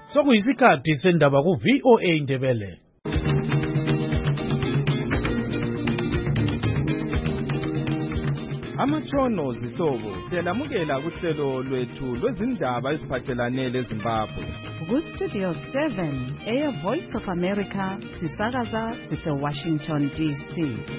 Sokuyisikhathi sendaba ku VOA Indebele. Amatshono zihlobo siyalamukela kuhlelo lwethu lwezindaba eziphathelane leZimbabwe. Ku-Studio 7 Air Voice of America sisakaza sise-Washington DC.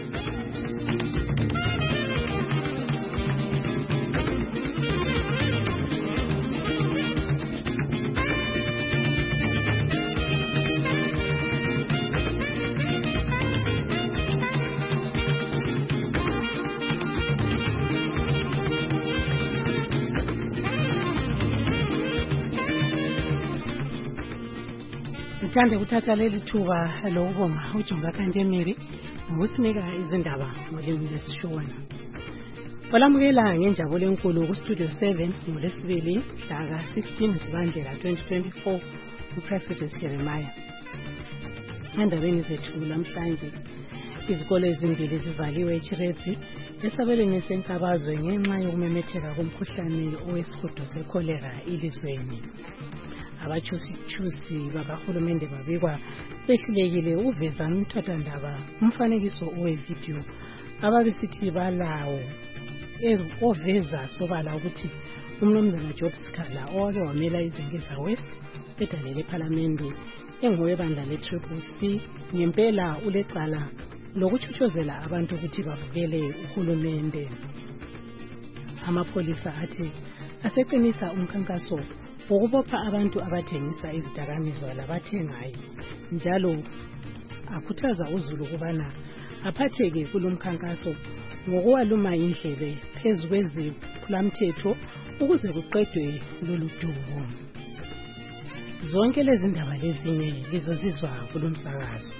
Ngithanda ukuthatha leli thuba lokubonga uJonga Kantemiri ngokusinika izindaba ngolimi lesishona. Balamukela ngenjabulo enkulu ku-Studio 7 ngoLwesibili mhla ka-16 Zibandlela 2024 uPresidency Jeremiah. Endabeni zethu namhlanje, izikole ezimbili zivaliwe eChiredzi esabelweni senkabazwe ngenxa yokumemetheka komkhuhlane owesihudo sekholera elizweni. Abachusi bakahulumende babikwa behlulekile uveza umthathandaba umfanekiso owevidiyo ababesithi balawo oveza sobala ukuthi umnumzana Job Sikhala owake wamela iZengeza West edalele ePhalamende engowebandla le-CCC ngempela ulecala lokuchuchozela abantu ukuthi bavukele uhulumende. Amapholisa athi aseqinisa umkhankaso ukubopha abantu abathengisa izidakamizwa labathengayo, njalo akhuthaza uZulu ukubana aphatheke kulomkhankaso ngokuwaluma indlebe phezu kweziphulamthetho ukuze kuqedwe lolu dubo. Zonke lezi ndaba lezinye lizozizwa kulomsakazo.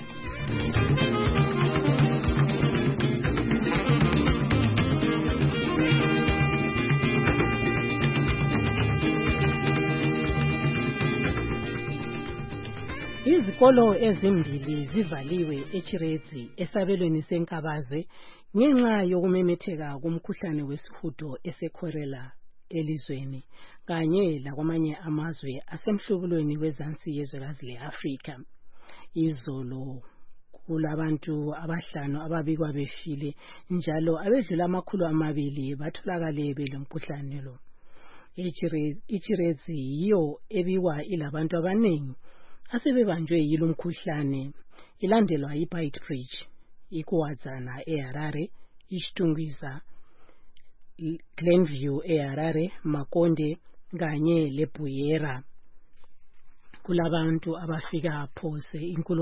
Izikolo ezimbili zivaliwe eChiredzi esabelweni senkabazwe ngenxa yokumemetheka komkhuhlane wesihudo esekholera elizweni kanye lakwamanye amazwe asemhlubulweni wezansi yezwekazi le-Afrika. Izolo kulabantu abahlanu ababikwa befile, njalo abedlula 200 batholakale belomkhuhlane lo. iChiredzi yiyo ebikwa ilabantu abaningi asebebanjwe yilo mkhuhlane, ilandelwa iBeitbridge, iKuwadzana eHarare, iShitungwiza, Glenview eHarare, Makonde kanye leBuyera. Kulabantu abafika phose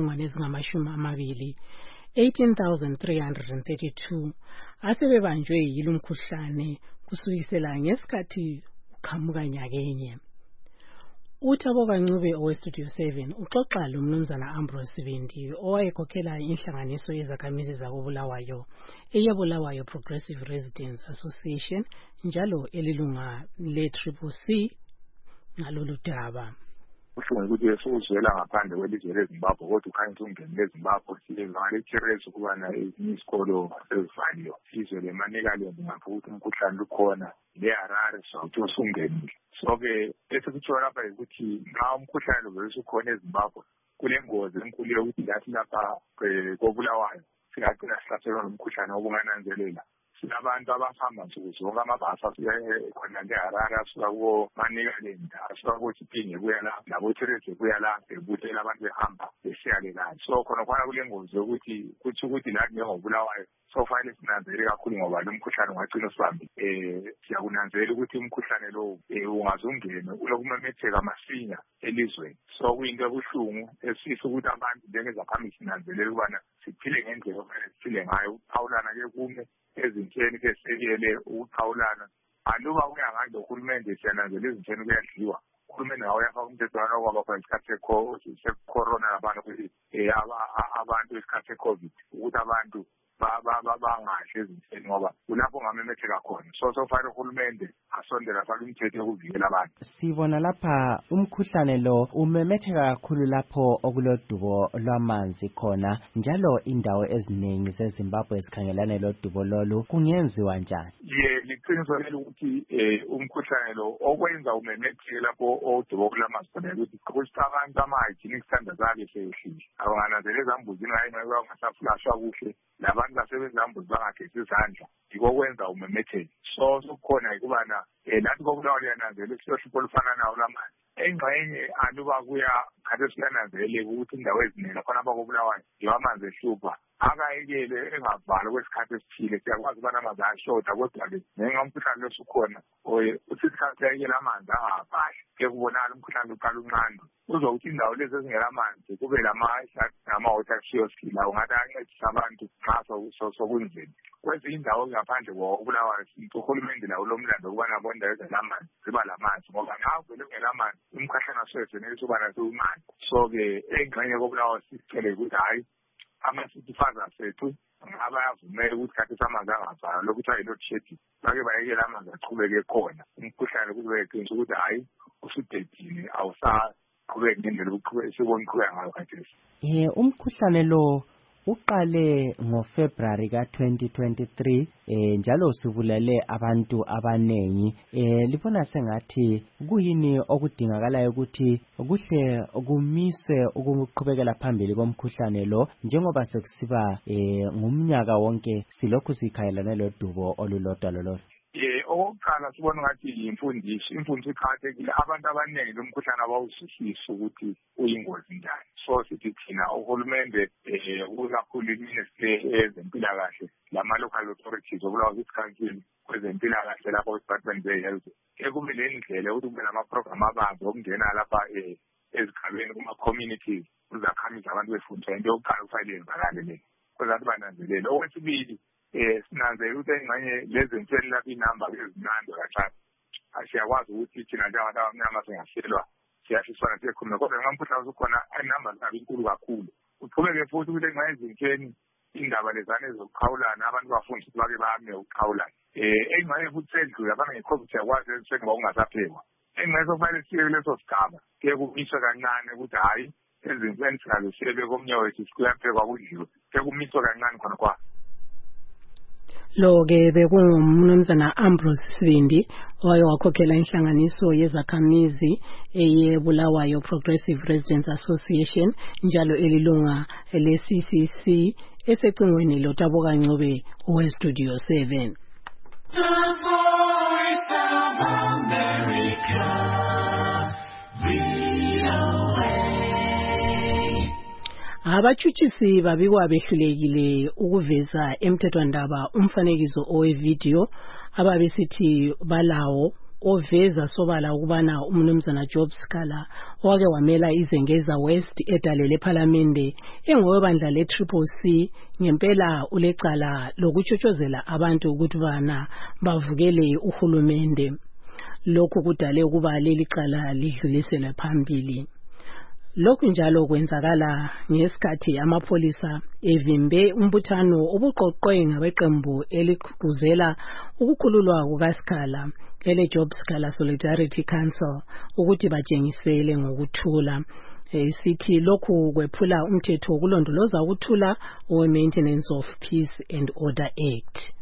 18,332 asebebanjwe yilo mkhuhlane kusukisela ngesikhathi uqhamuka nyakenye. Uthabo Kancube oweStudio 7 uxoxa lomnumzana Ambrose Sibindi owayekhokhela inhlanganiso yezakhamizi zakoBulawayo eyeBulawayo Progressive Residents Association njalo elilunga le-CCC ngalolu daba. Uhlungu ukuthi esukuzwela ngaphandle kwelizwe leZimbabwe kodwa ukhanya ungene leZimbabwe sivale eChiredzi ukubana ezinye isikolo sezivaliwe. Izwe leManicaland ngapha ukuthi umkhuhlane ukhona leHarare sokuthi usungenile. So-ke esikutsho lapha ukuthi nxa umkhuhlane vele usukhona eZimbabwe kulengozi enkulu yokuthi lathi lapha koBulawayo singagcina sihlaselwa ngumkhuhlane obungananzelela. Sinabantu abahamba nsuku zonke amabhasi khona leHarare asuka koManicaland asuka koTshipinge kuya la laboChiredzi kuya la ebuthela abantu behamba besiyalelana. So khona kulengozi yokuthi kuthi ukuthi lathi njengoBulawayo sofanele sinanzelele kakhulu ngoba lo mkhuhlane ungagcina usibambile. Siyakunanzelela ukuthi umkhuhlane lo ungazungene ulokumemetheka masinya elizweni. So kuyinto ebuhlungu esifisa ukuthi abantu njengezakhamizi sinanzelele ukubana siphile ngendlela ofanele siphile ngayo. Ukuphawulana-ke kume ezinhleni kesekele ukuphawulana. Aluba kuya ngalo uhulumende siyananzelela izinhleni kuyadliwa. Uhulumende ngawo uyafaka umthethwana kwaba khona isikhathi se-corona labantu ukuthi abantu isikhathi se-COVID ukuthi abantu bangadli ezinhleni ngoba kulapho ngamemetheka khona. So fanele uhulumende basondela faka imithetho yokuvikela abantu. Sibona lapha umkhuhlane lo umemetheka kakhulu lapho okulodubo lwamanzi khona, njalo indawo eziningi zeZimbabwe zikhangelane lodubo lolu. Kungenziwa njani? Liqiniso lelo ukuthi umkhuhlane lo okwenza umemetheke lapho odubo lwamanzi khona ukuthi abantu ama-hygienic standards abehlile. Abangananzela ezambuzini ngasafulashwa kuhle, labantu basebenzambuzi bangagezi izandla, yiko kwenza umemetheke. So kukhona ukubana nathi koBulawayo liyananzela isihlupho olufana nawo lamanzi. Engxenye aluba kuya kade siyananzeleka ukuthi indawo eziningi khona abakoBulawayo amanzi ehlupha. Akayekele engavalwa kwesikhathi esithile, siyakwazi ukubana amanzi ayashoda, kodwa-ke ngenxa umkhuhlane losukhona uthi isikhathi ayekele amanzi angavali ke kubonakala umkhuhlane uqala unqanda. Uzokuthi indawo lezi ezingela amanzi kube nama-water kiosk lawo ungathi ayancedisa abantu nxa sokunzima. Kwezinye indawo ngaphandle koBulawayo uhulumende lawo lomlando ukubana bondawo ezelamanzi ziba lamanzi, ngoba nxa uvele ungela amanzi umkhuhlane asoyenelisa ukuba nasumanzi. So-ke engxenye koBulawayo sicele ukuthi hayi ama-city fathers ethu abayavumela ukuthi khathi samanzi angavalwa lokuthi ayi-load shedding bake bayekela amanzi aqhubeke khona. Umkhuhlane kube eqinisa ukuthi hayi usudedile awusaqhubeki ngendlela sibona uqhubeka ngayo khathesi. Umkhuhlane lo uqale ngoFebruary ka-2023 njalo usubulale abantu abanengi. Libona sengathi kuyini okudingakalayo ukuthi kuhle kumiswe ukuqhubekela phambili komkhuhlane lo, njengoba sekusiba ngumnyaka wonke silokhu sikhayelane lodubo olulodwa lolo? Okokuqala sibona ngathi imfundiso iqakathekile. Abantu abaningi lomkhuhlane abawuzwisisi ukuthi uyingozi njani. So sithi thina uhulumende kakhulu iministry yezempilakahle lama-local authorities oBulawayo City Council kwezempilakahle lapho Department of kube le ndlela ukuthi kube nama-program abanzi okungena lapha ezigabeni kuma-communities uzakhamiza abantu befundisa. Into yokuqala kufanele yenzakale le kwezathi bananzelele. Okwesibili sinanzela ukuthi engxenye lezi nseli lapho inamba ezinando kancane siyakwazi ukuthi thina njengabantu abamnyama singahlelwa siyashiswana siyekhuluma, kodwa nxa umkhuhlane usukhona inamba zabo inkulu kakhulu. Uqhubeke futhi ukuthi engxenye ezintsheni indaba lezane zokuqhawulana abantu bafundisa ukuthi bake bame ukuqhawulana. Engxenye futhi sendlula abana nge-COVID siyakwazi ezinhleni ngoba ungasaphekwa. Engxenye sokufanele siye kuleso sigaba kuye kumiswe kancane ukuthi hhayi ezintsheni singazisiyebe komnye wethu kuyaphekwa kudliwe, kuye kumiswe kancane khona kwa. Lo-ke bekungumnumzana Ambrose Sibindi owaye wakhokhela inhlanganiso yezakhamizi eyeBulawayo Progressive Residents Association njalo elilunga le-CCC esecingweni loTaboka Ncube owe-Studio 7. The Voice of America. Abatshutshisi babikwa behlulekile ukuveza emthethwandaba umfanekiso owevideo ababesithi balawo oveza sobala ukubana umnumzana Job Scala owake wamela iZengeza West edalele ePhalamende engowebandla le-CCC ngempela ulecala lokutshotshozela abantu ukuthi bana bavukele uhulumende. Lokhu kudale ukuba leli cala lidluliselwe phambili. Lokhu njalo kwenzakala ngesikhathi amapholisa evimbe umbuthano obuqoqwe ngabeqembu eliqhubuzela ukukhululwa kukaScala ele-Job Scala Solidarity Council ukuthi batshengisele ngokuthula. Sithi lokhu kwephula umthetho wokulondoloza ukuthula owe-Maintenance of Peace and Order Act.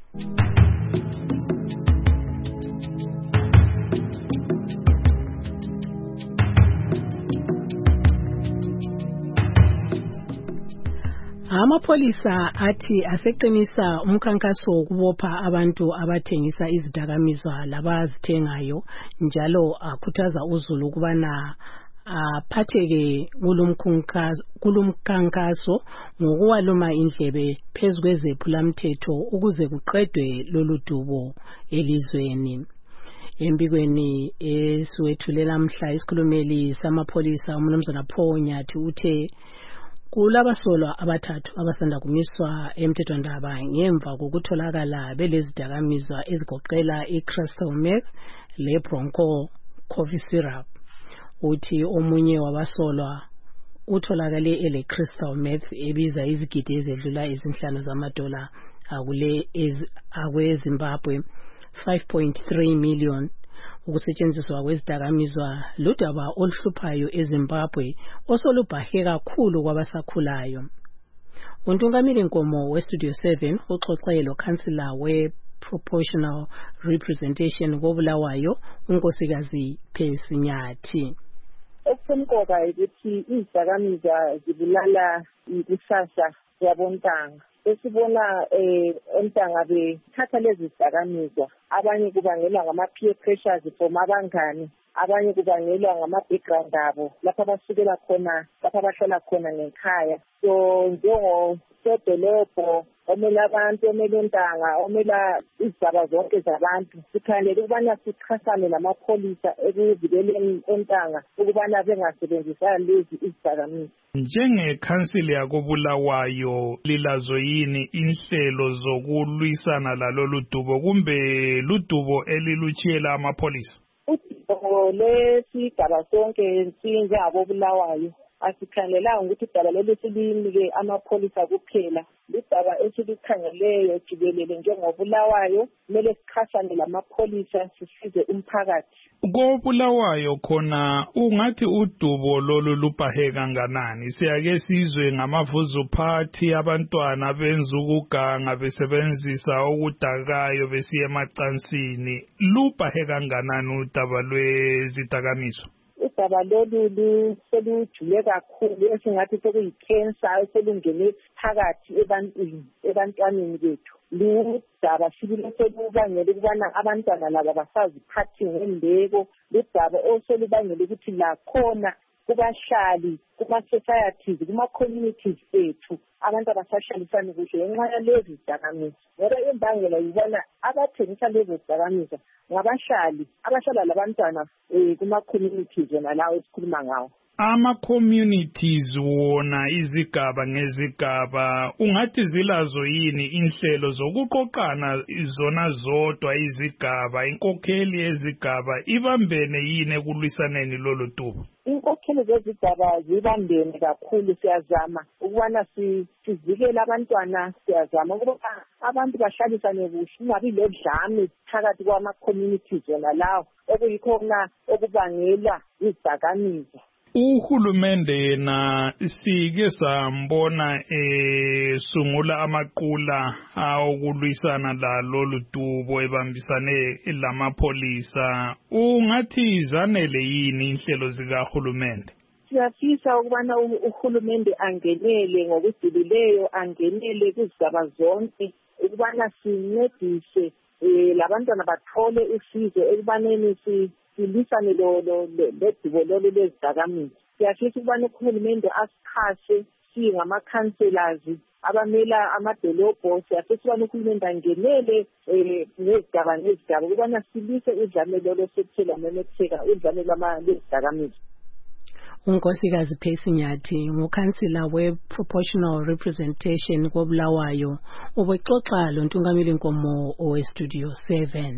Amapholisa athi aseqinisa umkhankaso wokubopha abantu abathengisa izidakamizwa labazithengayo njalo akhuthaza uzulu ukubana aphatheke kulumkhankaso ngokuwaluma indlebe phezu kwezephulamthetho ukuze kuqedwe lolu dubo elizweni. Embikweni esiwethulela mhla isikhulumeli samapholisa umnumzana Paul Nyathi uthe kulabasolwa abathathu abasanda kumiswa emthethwandaba ngemva kokutholakala belezidakamizwa ezigoqela i-crystal meth le-bronco coffee syrup. Uthi omunye wabasolwa utholakale ele-crystal meth ebiza izigidi ezedlula $5 akwe Zimbabwe, 5.3 million. Ukusetshenziswa kwezidakamizwa ludaba oluhluphayo eZimbabwe osolubhahe kakhulu kwabasakhulayo. Untungameli Nkomo weStudio 7 uxoxe lo-Councillor we-Proportional Representation koBulawayo uNkosikazi Phesinyathi. Okusemqoka ukuthi izidakamizwa zibulala ikusasa yabontanga. Esibona ontanga bethatha lezi zidakamizwa, abanye kubangelwa ngama-peer pressures from abangani, abanye kubangelwa ngama-background abo lapho abasukela khona, lapho abahlala khona ngekhaya. So njengosodolobho omele abantu, omele ontanga, omela izigaba zonke zabantu, sikhanele ukubana sichasane namapholisa ekuvikeleni ontanga ukubana bengasebenzisa lezi izidakamizwa. Njengekhansili yakoBulawayo lilazo yini inhlelo zokulwisana lalolu dubo kumbe ludubo elilutshiyela amapholisa? Udubo lesigaba sonke sinjengakoBulawayo asikhangelanga ukuthi idaba leli silinike amapholisa kuphela. Lidaba esilikhangeleyo jikelele njengoBulawayo, kumele sichasane lamapholisa sisize umphakathi. KoBulawayo khona ungathi udubo lolu lubhahe kanganani? Siyake sizwe ngamavuzu party, abantwana benza ukuganga besebenzisa okudakayo besiya emacansini. Lubhahe kanganani udaba lwezidakamizwa? Udaba lolu selujule kakhulu esingathi sekuyi-cancer eselungene phakathi ebantwaneni bethu. Ludaba sibili selubangela ukubana abantwana laba basaziphathi ngembeko. Ludaba oselubangela ukuthi lakhona kubahlali, kuma-societies, kuma-communities ethu abantu abasahlalisani kuhle ngenxa yalezi zidakamizwa. Ngoba imbangela yibona abathengisa lezi zidakamizwa ngabahlali abahlala labantwana kuma-communities wona lawo esikhuluma ngawo. Ama-communities wona izigaba ngezigaba ungathi zilazo yini inhlelo zokuqoqana zona zodwa izigaba, inkokheli yezigaba ibambene yini ekulwisaneni lolu dubo? Inkokheli zezigaba zibambene kakhulu. Siyazama ukubana sivikele abantwana, siyazama ukuba abantu bahlalisane kuhle, kungabi lodlame phakathi kwama-communities wona lawo okuyikho khona okubangela izidakamizwa. Uhulumende yena sike sambona sungula amaqula awokulwisana lalolu dubo ebambisane lamapholisa. Ungathi zanele yini inhlelo zikahulumende? Siyafisa ukubana uhulumende angenele ngokujulileyo, angenele kuzigaba zonke ukubana sincedise labantwana bathole usizo ekubaneni silwisane ledubo lolu lezidakamizwa. Siyafisa ukubana uhulumende asichase singama-councillors abamela amadolobho. Siyafisa ukubana uhulumende angenele ngezigaba ngezigaba ukubana silwise udlame lolo sekuthela memetheka udlame lwezidakamizwa. uNkosikazi Phesinyathi ngukhansila we-Proportional Representation koBulawayo ubexoxa lo Ntungameli Nkomo oweStudio 7.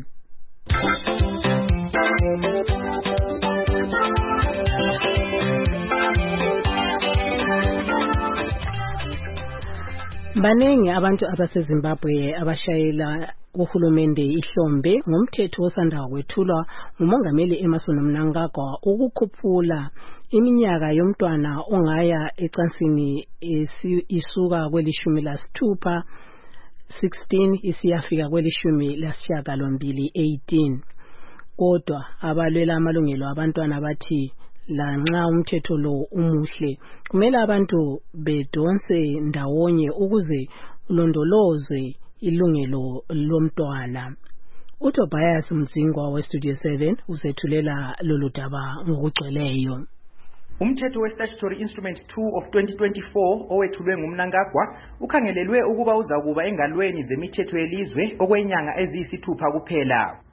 Baningi abantu abaseZimbabwe abashayela uhulumende ihlombe ngomthetho osanda kwethulwa nguMongameli Emmerson Mnangagwa ukukhuphula iminyaka yomntwana ongaya ecansini isuka kwelishumi lasithupha 16 isiyafika kwelishumi lasishiyagalombili 18. Kodwa abalwela amalungelo abantwana bathi lanxa umthetho lo umuhle kumele abantu bedonse ndawonye ukuze ulondolozwe ilungelo lomntwana. uTobias Mzingwa weStudio 7 usethulela lolu daba ngokugcweleyo. Umthetho we-Statutory Instrument 2 of 2024 owethulwe nguMnangagwa ukhangelelwe ukuba uzakuba engalweni zemithetho yelizwe okwenyanga eziyisithupha kuphela.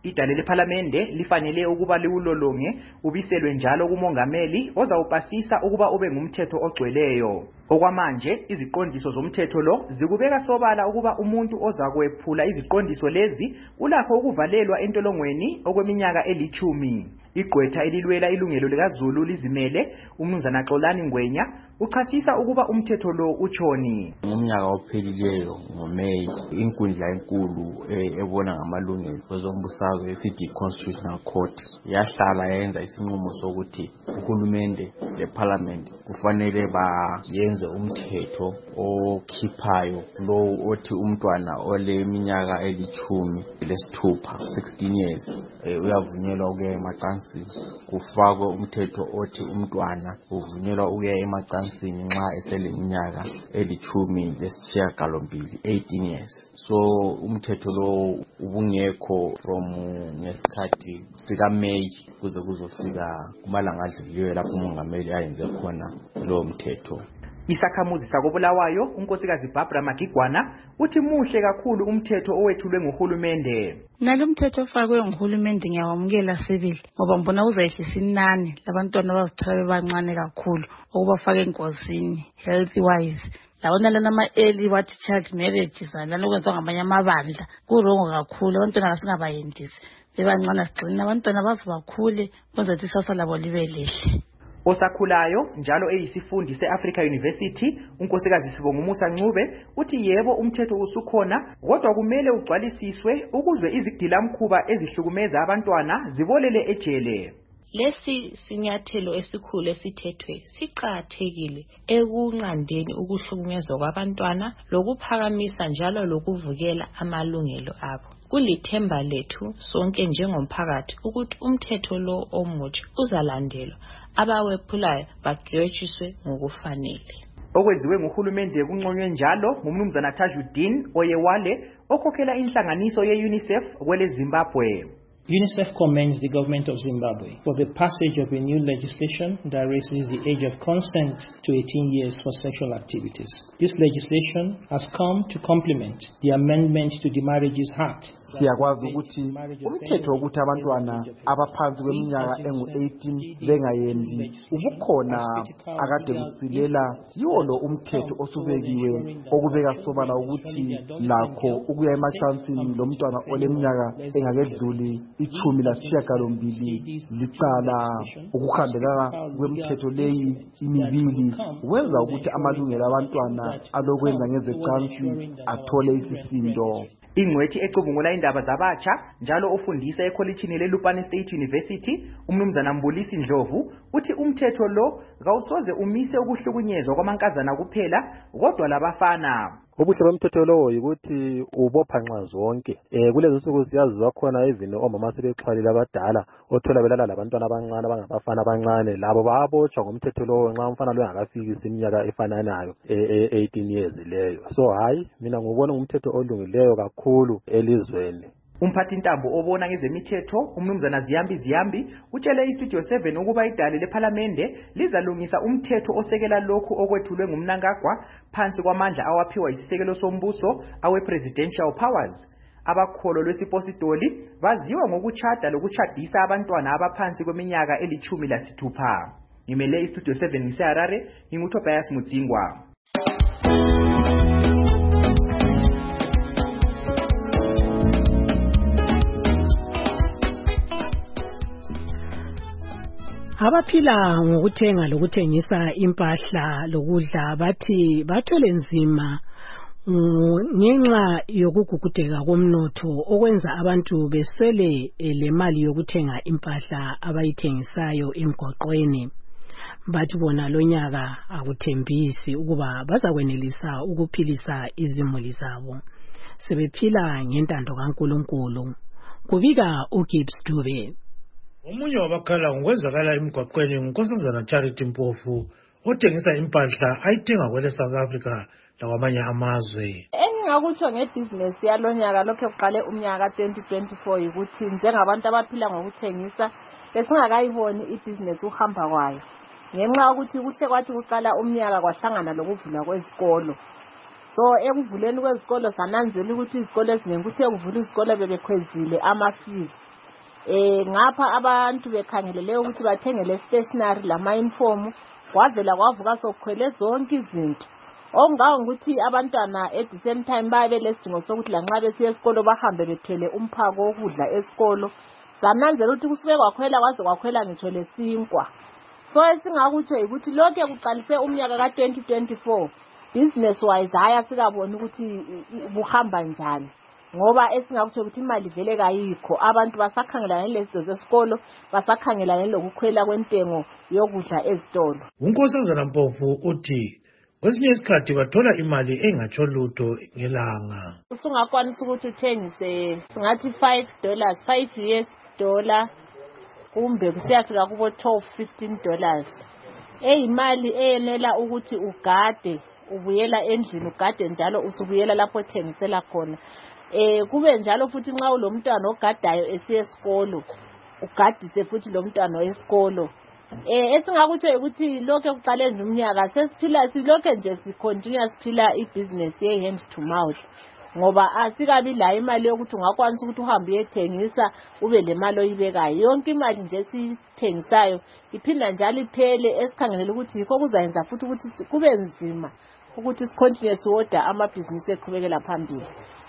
Idale lePhalamende lifanele ukuba liwulolonge ubiselwe njalo kumongameli ozawupasisa ukuba ube ngumthetho ogcweleyo. Okwamanje iziqondiso zomthetho lo zikubeka sobala ukuba umuntu ozakwephula iziqondiso lezi ulakho ukuvalelwa entolongweni okweminyaka eli10. Igqwetha elilwela ilungelo likaZulu lizimele uMnumzana Xolani Ngwenya uchasisa ukuba umthetho lo utshoni. Ngomnyaka ophelileyo ngoMeyi inkundla enkulu ebona ngamalungelo kwezombusazwe eCity Constitutional Court yahlala yenza isinqumo sokuthi uhulumende leParliament kufanele bayenze umthetho okhiphayo lo othi umntwana oleminyaka eli10 lesithupha 16 years uyavunyelwa ukuya emacansini. Kufakwe umthetho othi umntwana uvunyelwa ukuya emacansini nxa eseleminyaka eli10 lesishiyagalombili 18 years. So umthetho lo ubungekho from ngesikhathi sika May kuze kuzofika kumalanga adlulileyo lapho umongameli ayenze khona lo mthetho. Isakhamuzi sakobulawayo unkosikazi Barbara Magigwana uthi muhle kakhulu umthetho owethulwe nguhulumende. Nalomthetho ofakwe nguhulumende ngiyawamukela sibili ngoba ngibona uzayehlisa inani labantwana abazithola bebancane kakhulu okubafaka enkosini health wise. Labona lana ama-early child marriages lana okwenziwa ngamanye amabandla kurongo kakhulu. Abantwana kasingabayendisi bebancane sigcina abantwana baze bakhule kwenza ukuthi isasa labo libe lihle. Osakhulayo njalo eyisifundi seAfrica University unkosikazi Sibongumusa Ncube uthi yebo umthetho usukhona kodwa kumele ugcwalisiswe ukuzwe izigilamkhuba ezihlukumeza abantwana zibolele ejele. Lesi sinyathelo esikhulu esithethwe siqhathekile ekunqandeni ukuhlukunyezwa kwabantwana lokuphakamisa njalo lokuvukela amalungelo abo. Kulithemba lethu sonke njengomphakathi ukuthi umthetho lo omutsha uzalandelwa abawephulayo bagwetshiswe ngokufanele. Okwenziwe nguhulumende kunqonywe njalo ngumnumzana Tajuddin Oyewale okhokhela inhlanganiso ye-UNICEF kwele Zimbabwe. UNICEF commends the government of Zimbabwe for the passage of a new legislation that raises the age of consent to 18 years for sexual activities. This legislation has come to complement the amendment to the Marriages Act. Siyakwazi ukuthi umthetho wokuthi abantwana abaphansi kweminyaka engu-18 bengayendi ubukhona akade kusilela yiwo lo umthetho osubekiwe okubeka sobala ukuthi lakho ukuya emacansini lo mntwana oleminyaka engakedluli 18 licala ukuhambelana kwemthetho leyi imibili wenza ukuthi amalungelo abantwana alokwenza ngezecansi athole isisindo. Ingwethi ecubungula indaba zabatsha njalo ofundisa ekholejini leLupane State University umnumzana Mbulisi Ndlovu uthi umthetho lo kawusoze umise ukuhlukunyezwa kwamankazana kuphela kodwa labafana. Ubuhle bomthetho lo ukuthi ubopha nxa zonke. Kulezi nsuku siyaziwa khona even omama sebexhwalile abadala othola belala labantwana abancane abangabafana abancane labo bayabotshwa ngomthetho lo nxa umfana lo engakafikisi iminyaka efananayo 18 years leyo. So hayi mina ngubona ngumthetho olungileyo kakhulu elizweni. Umphathi ntambo obona ngezemithetho umnumzana Ziyambi utshele iStudio 7 ukuba idale lePhalamende lizalungisa umthetho osekela lokhu okwethulwe ngumnankagwa phansi kwamandla awaphiwa isisekelo sombuso awe-presidential powers. Abakholo lwesipositoli baziwa ngokuchada lokuchadisa abantwana abaphansi kweminyaka eli-16. Ngimele iStudio 7 ngiseHarare nginguTobias Mudzingwa. Abaphila ngokuthenga lokuthengisa impahla lokudla bathi bathwele nzima ngenxa yokugugudeka komnotho okwenza abantu beswele le mali yokuthenga impahla abayithengisayo emgwaqweni. Bathi bona lonyaka akuthembisi ukuba bazakwenelisa ukuphilisa izimuli zabo. Sebephila ngentando kaNkulunkulu. Kubika uGibbs Dube. Omunye wabakhala ngokwezakala emgwaqweni ngunkosazana Charity Mpofu othengisa impahla ayithenga kwele South Africa lakwamanye amazwe. Engingakutsho ngebhizinesi yalonyaka lokho kuqale umnyaka 2024 ukuthi njengabantu abaphila ngokuthengisa besingakayiboni ibhizinesi uhamba kwayo. Ngenxa ukuthi kuhle kwathi kuqala umnyaka kwahlangana lokuvula kwezikolo. So ekuvuleni kwezikolo sananzela ukuthi izikolo ezinengi kuthe kuvula izikolo bebekhwezile ama-fees. ngapha abantu bekhangelele ukuthi bathengele stationery lama uniform kwavela kwavuka sokukhwele zonke izinto okungawo ukuthi abantwana at the same time babe lesidingo sokuthi lanxa besiya esikolo bahambe bethwele umphako wokudla esikolo sananzela ukuthi kusuke kwakhwela kwaze kwakhwela ngitsho lesinkwa so esingakutsho ukuthi lokho kuqalise umnyaka ka2024 business wise haya sikabona ukuthi buhamba njani ngoba esingakutsho ukuthi imali vele kayikho abantu basakhangelana lezizo zesikolo basakhangelana lokukhwela kwentengo yokudla ezitolo. uNkosazana Mpofu uthi kwesinye isikhathi bathola imali engatsho lutho ngelanga. Usungakwanisa ukuthi uthengise singathi $5 $5 kumbe kusiyafika kubo $12-15 eyimali eyenela ukuthi ugade ubuyela endlini ugade njalo usubuyela lapho othengisela khona. Kube njalo futhi nxa ulomntwana ogadayo esiya esikolo ugadise futhi lo mntwana wesikolo. Esingakutsho ukuthi lokho kuqale nje umnyaka sesiphila silokho nje sicontinue siphila ibusiness ye hands to mouth ngoba asikabi la imali yokuthi ungakwanisa ukuthi uhambe uyethengisa ube le mali oyibekayo yonke imali nje sithengisayo iphinda njalo iphele esikhangelela ukuthi yikho kuzayenza futhi ukuthi kube nzima ukuthi sicontinue siwoda amabhizinisi eqhubekela phambili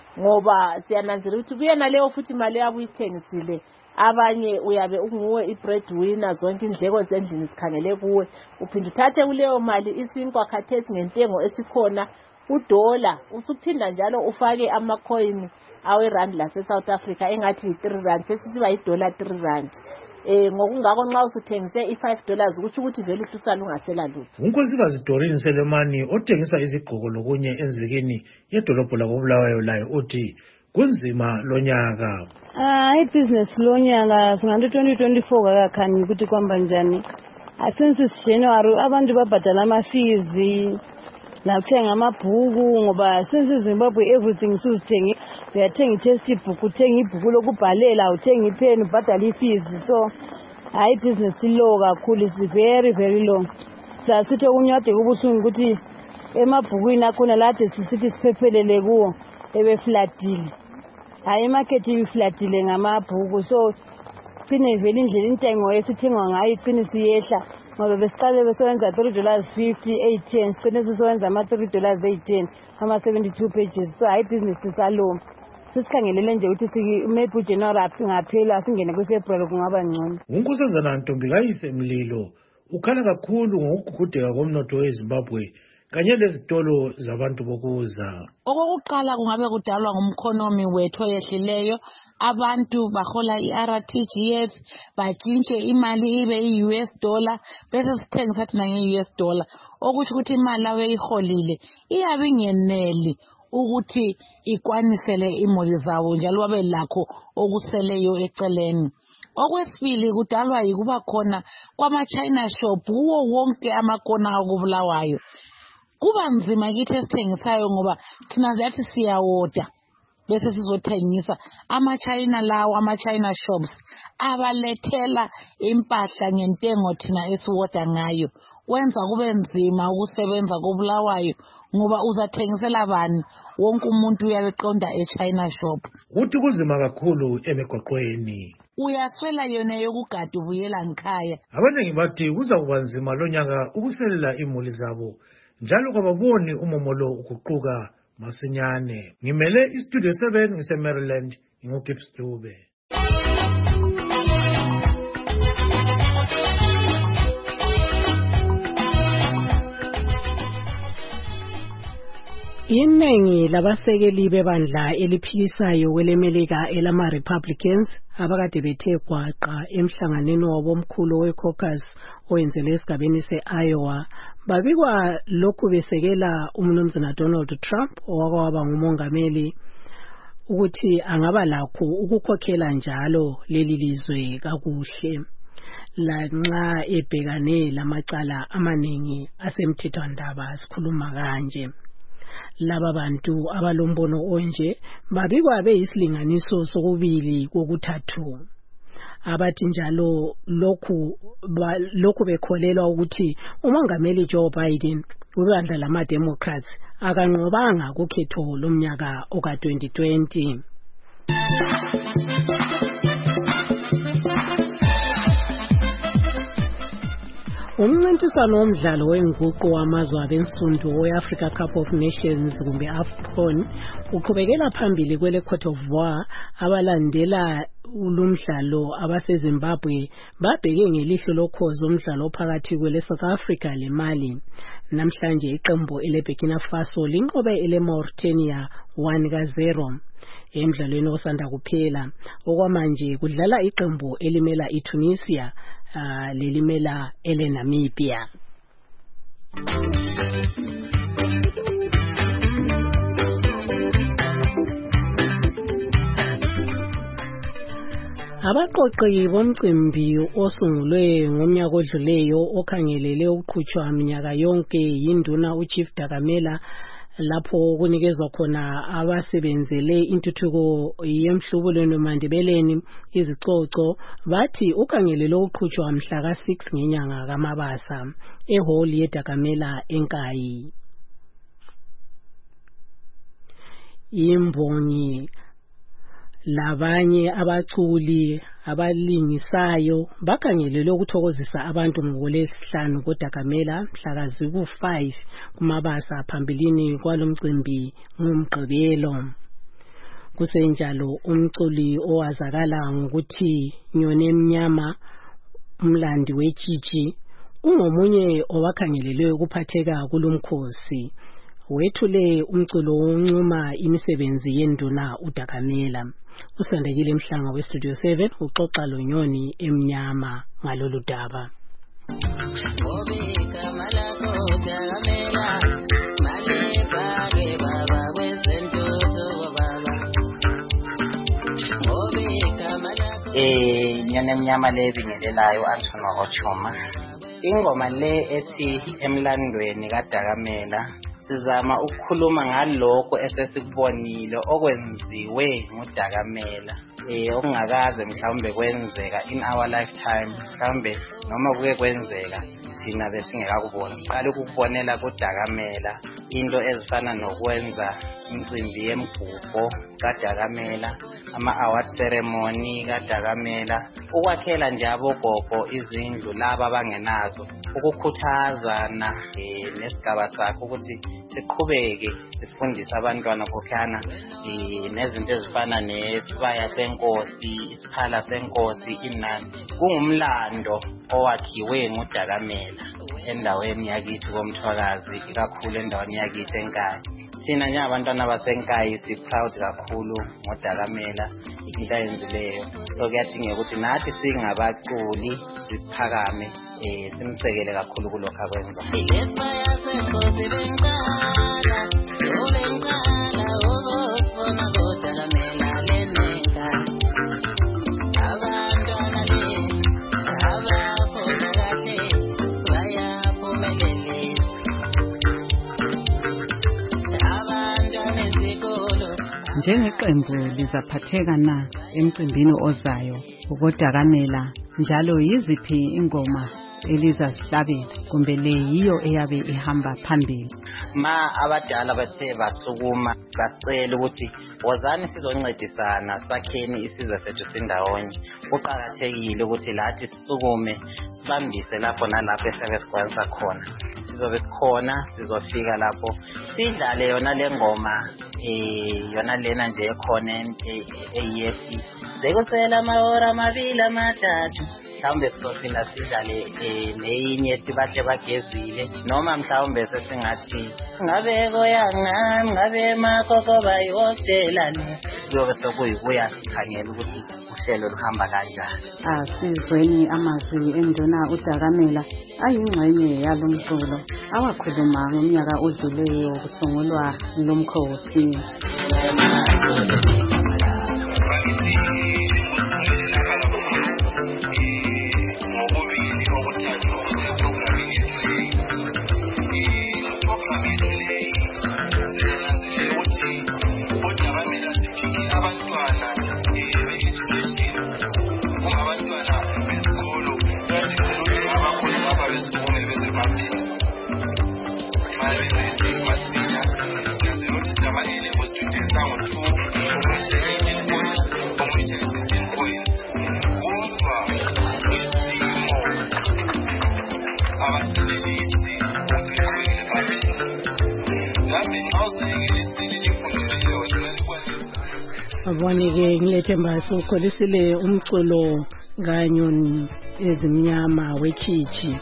ngoba siyananzela ukuthi kuyena leyo futhi imali yabo uyithengisile abanye uyabe unguwe i-breadwinner zonke indleko zendlini sikhangele kuwe uphinda uthathe kuleyo mali isinkwa khathesi ngentengo esikhona $1 usuphinda njalo ufake amacoin awerand lase South Africa engathi yi3 sesisiba $3 ngokungako nxa usuthengise i$5 ukuthi ukuthi vele uthusala ungasela lutho. uNkosikazi Doreen Selemani othengisa izigqoko lokunye enzikini yedolobho lakoBulawayo layo uthi kunzima lonyaka. Business lonyaka singathi 2024 akakhanyi ukuthi kwamba njani. Since January abantu babhadala ama-fees nakuthenga amabhuku ngoba since Zimbabwe everything sizithengi uyathenga i-textbook uthenga ibhuku lokubhalela uthenga ipen ubhadala i-fees so business low kakhulu is very low. Sasithi okunyade kubuhlungu ukuthi emabhukwini akhona lathi sisithi siphephelele kuwo ebeflatile imarket ibiflatile ngamabhuku so sine vele indlela intengo esithengwa ngayo icine siyehla ngoba besiqale besebenza $3.50 8.10 sine sisebenza ama$3.10 ama-72 pages so business isalow sisikhangelele nje ukuthi maybe uJanuary ngaphela singene kuFebruary kungaba ngcono. uNkosazana Ntombikayise Mlilo ukhala kakhulu ngokugugudeka komnotho weZimbabwe kanye lezitolo zabantu bokuza. Okokuqala kungabe kudalwa ngumkhonomi wethu oyehlileyo abantu bahola iRTGS batshintshe imali ibe yiUS dollar bese sithengisa thina ngeUS dollar okusho ukuthi imali abeyiholile iyabe ingeneli ukuthi ikwanisele imoli zabo njalo babe lakho okuseleyo eceleni. Okwesibili kudalwa yikuba khona kwama-China shop kuwo wonke amakona akubulawayo. Kuba nzima kithi esithengisayo ngoba thina zathi siyawoda bese sizothengisa ama-China lawo ama-China shops abalethela impahla ngentengo thina esiwoda ngayo wenza kube nzima ukusebenza kobulawayo ngoba uzathengisela bani wonke umuntu uyabeqonda eChina shop. Uthi kuzima kakhulu emigwaqweni. Uyaswela yona yokugada ubuyela ngikhaya. Abaningi bathi kuza kuba nzima lonyaka ukuselela imuli zabo njalo kwababoni umomolo ukuquka masinyane. Ngimele istudio 7 ngise-Maryland nguGibbs Dube. Iningi labasekeli bebandla eliphikisayo kwelemelika elama-Republicans abakade bethe gwaqa emhlanganweni wabo omkhulu we-caucus owenzelwe esigabeni se-Iowa babikwa lokhu besekela umnumzana Donald Trump owakwaba ngumongameli ukuthi angaba lakho ukukhokhela njalo leli lizwe kakuhle lanxa ebhekane lamacala amaningi asemthethwandaba sikhuluma kanje. Laba bantu abalombono onje babikwa beyisilinganiso sokubili kokuthathu. Abathi njalo lokhu bekholelwa ukuthi umongameli Joe Biden webandla lama-Democrats akanqobanga kukhetho lomnyaka oka-2020. Umncintiswano womdlalo wenguqu wamazwe abensundu we-Africa Cup of Nations kumbe AFCON uqhubekela phambili kwele Cote d'Ivoire. Abalandela ulumdlalo abaseZimbabwe babheke ngelihlo lokhozo umdlalo phakathi kwele South Africa le Mali. Namhlanje iqembu eleBurkina Faso linqobe ele Mauritania 1-0. Emdlalweni osanda kuphela okwamanje kudlala iqembu elimela iTunisia lelimela ele Namibia. Abaqoqi bomcimbi osungulwe ngomnyaka odluleyo okhangelele ukuqhutshwa minyaka yonke yinduna uChief Dagamela lapho kunikezwa khona abasebenzele intuthuko yemhlubulweni mandibeleni izicoco bathi ukhangelele ukuqhutshwa mhla ka6 ngenyanga kaMabasa ehall yeDagamela eNkayi. Imbongi labanye abaculi abalingisayo bakhangelele ukuthokozisa abantu ngolesihlanu koDagamela mhla ka5 kuMabasa phambilini kwalomcimbi ngomgqibelo. Kusenjalo umculi owazakala ngokuthi Nyone Emnyama umlandi wetshitshi ungomunye owakhangelelwe ukuphatheka kulomkhosi. Wethule umculo woncuma imisebenzi yenduna uDagamela. Usandekile Mhlanga weStudio 7 uxoxa loNyoni Emnyama ngalolu daba. Nyoni Emnyama le bingelelayo Anthony Ochoma. Ingoma le ethi emlandweni kaDagamela sizama ukukhuluma ngalokho esesikubonile okwenziwe nguDagamela okungakaze mhlawumbe kwenzeka in our lifetime, mhlawumbe noma kuke kwenzeka thina besingekakubona. Siqale ukubonela kuDagamela into ezifana nokwenza imicimbi yemgubho kaDagamela, ama-award ceremony kaDagamela, ukwakhela nje abogogo izindlu laba abangenazo, ukukhuthazana nesigaba sakhe ukuthi siqhubeke sifundisa abantwana kokhana nezinto ezifana nesibaya senkosi, isikhala senkosi, inani. Kungumlando owakhiwe nguDagamela endaweni yakithi koMthwakazi, ikakhulu endaweni yakithi eNkayi. Thina njengabantwana baseNkayi si-proud kakhulu ngoDagamela into ayenzileyo. So kuyadingeka ukuthi nathi singabaculi siphakame simsekele kakhulu kulokho akwenza. Njengeqembu lizaphatheka na emcimbini ozayo ukoDagamela, njalo yiziphi ingoma elizasihlabela kumbe le yiyo eyabe ihamba phambili? Ma abadala bathe basukuma bacela ukuthi wozani sizoncedisana sakheni isizwe sethu sindawonye. Kuqakathekile ukuthi lathi sisukume sibambise lapho nalapho esibe sikwenza khona. Sizobe sikhona, sizofika lapho sidlale yona le ngoma yona lena nje ekhona eyethi sekusela amahora amabili amathathu. Mhlawumbe sizophinda sidlale neyinye ethi bahle bagezile, noma mhlawumbe sesingathi ngabe koyangami ngabe makoko bayihotelani. Kuyobe sekuyikuya sikhangela ukuthi uhlelo luhamba kanjani. Asizweni amazwi enduna uDagamela ayingxenye yalomculo awakhuluma ngomnyaka odluleyo kusungulwa lomkhosi. Abone-ke ngilethemba sokholisile umculo kanyoni ezimnyama wechichi.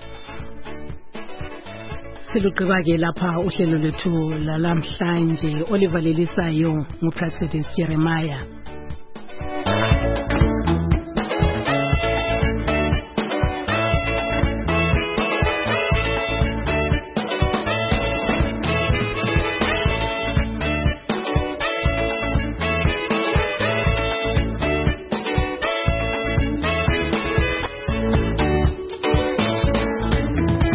Silugqiba-ke lapha uhlelo lwethu lalamhlanje. Oliver Lelisayo nguPractice Jeremiah.